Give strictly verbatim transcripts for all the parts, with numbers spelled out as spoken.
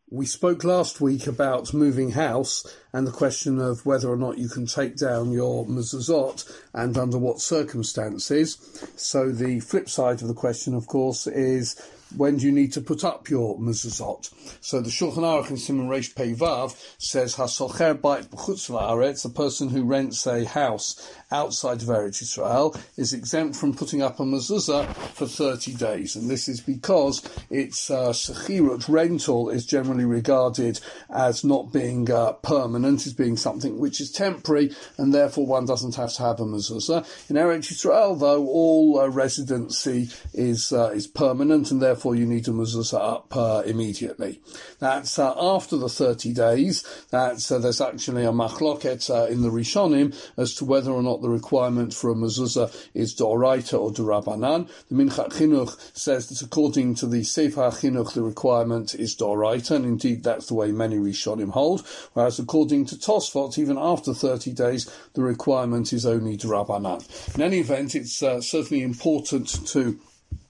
We spoke last week about moving house and the question of whether or not you can take down your mezuzot and under what circumstances. So the flip side of the question, of course, is when do you need to put up your mezuzot? So the Shulchan Aruch in Siman Reish Pei Vav says, "Hasocher bait b'chutz la'aretz," the person who rents a house outside of Eretz Yisrael is exempt from putting up a mezuzah for thirty days. And this is because its uh, sechirut, rental, is generally regarded as not being uh, permanent, as being something which is temporary, and therefore one doesn't have to have a mezuzah. In Eretz Yisrael, though, all uh, residency is uh, is permanent, and therefore you need a mezuzah up uh, immediately. That's uh, after the thirty days. That's uh, there's actually a machloket uh, in the Rishonim as to whether or not the requirement for a mezuzah is d'oraita or d'Rabbanan. The Minchat Chinuch says that according to the Sefer Chinuch, the requirement is d'oraita, and indeed that's the way many Rishonim hold. Whereas according to Tosfot, even after thirty days, the requirement is only d'Rabbanan. In any event, it's uh, certainly important to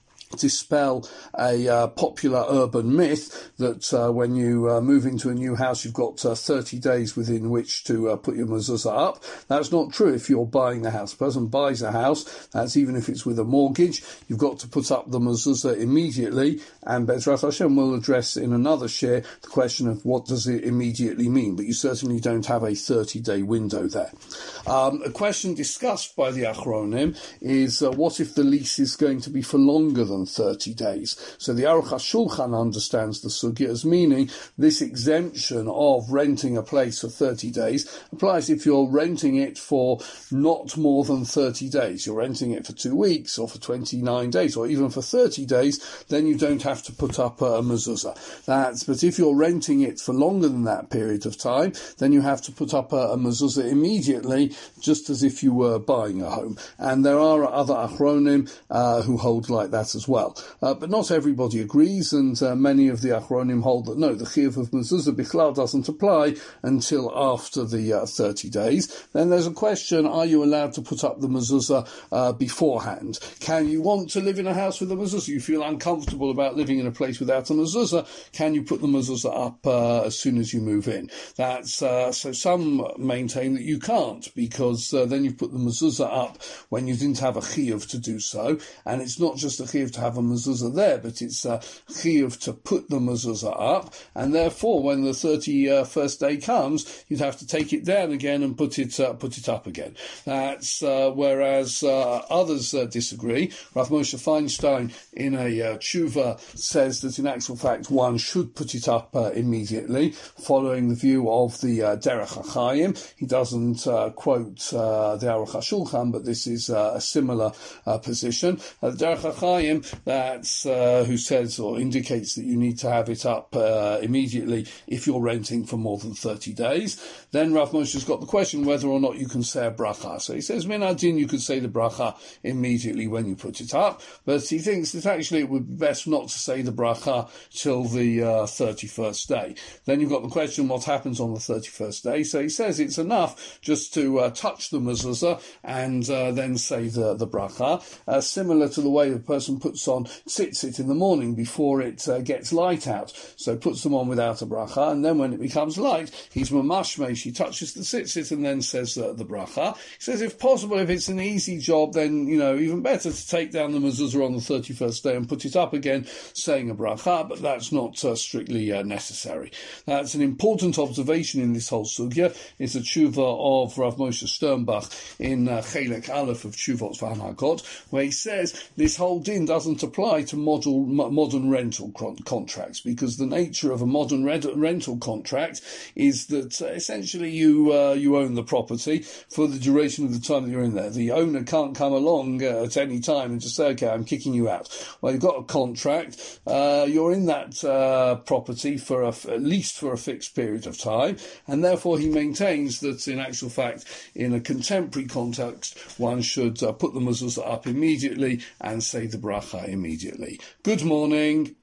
dispel a uh, popular urban myth that uh, when you uh, move into a new house you've got uh, thirty days within which to uh, put your mezuzah up. That's not true if you're buying the house. A person buys a house, that's even if it's with a mortgage, you've got to put up the mezuzah immediately, and Be'ezras Hashem will address in another share the question of what does it immediately mean, but you certainly don't have a thirty-day window there. Um, a question discussed by the Achronim is uh, what if the lease is going to be for longer than thirty days. So the Aruch HaShulchan understands the sugya as meaning this exemption of renting a place for thirty days applies if you're renting it for not more than thirty days. You're renting it for two weeks or for twenty-nine days or even for thirty days, then you don't have to put up a mezuzah. That's, but if you're renting it for longer than that period of time, then you have to put up a, a mezuzah immediately, just as if you were buying a home. And there are other Achronim uh, who hold like that as well. Uh, but not everybody agrees, and uh, many of the Achronim hold that no, the chiyuv of mezuzah bichlal doesn't apply until after the uh, thirty days. Then there's a question, are you allowed to put up the mezuzah uh, beforehand? Can you want to live in a house with a mezuzah? You feel uncomfortable about living in a place without a mezuzah. Can you put the mezuzah up uh, as soon as you move in? That's uh, so some maintain that you can't, because uh, then you put the mezuzah up when you didn't have a chiyuv to do so, and it's not just a chiyuv to have a mezuzah there, but it's a chiyuv to put the mezuzah up, and therefore when the thirty-first day comes, you'd have to take it down again and put it uh, put it up again. That's uh, whereas uh, others uh, disagree. Rav Moshe Feinstein in a uh, tshuva says that in actual fact one should put it up uh, immediately, following the view of the uh, Derech HaChaim. He doesn't uh, quote uh, the Aruch HaShulchan, but this is uh, a similar uh, position. Uh, the Derech HaChaim that's uh, who says or indicates that you need to have it up uh, immediately if you're renting for more than thirty days. Then Rav Moshe's got the question whether or not you can say a bracha. So he says, min adin, you could say the bracha immediately when you put it up, but he thinks that actually it would be best not to say the bracha till the uh, thirty-first day. Then you've got the question, what happens on the thirty-first day? So he says it's enough just to uh, touch the mezuzah and uh, then say the, the bracha, uh, similar to the way the person puts on tzitzit in the morning before it uh, gets light out. So puts them on without a bracha, and then when it becomes light, he's mamashmesh, he touches the tzitzit and then says uh, the bracha. He says if possible, if it's an easy job, then, you know, even better to take down the mezuzah on the thirty-first day and put it up again, saying a bracha, but that's not uh, strictly uh, necessary. That's an important observation in this whole sugya. It's a tshuva of Rav Moshe Sternbach in uh, Chelek Aleph of Tshuvot V'Hanagot, where he says this whole din doesn't apply to model, modern rental contracts, because the nature of a modern red, rental contract is that uh, essentially you uh, you own the property for the duration of the time that you're in there. The owner can't come along uh, at any time and just say, okay, I'm kicking you out. Well, you've got a contract, uh, you're in that uh, property for a, at least for a fixed period of time, and therefore he maintains that in actual fact, in a contemporary context, one should uh, put the mezuzah up immediately and say the bracha immediately. Good morning.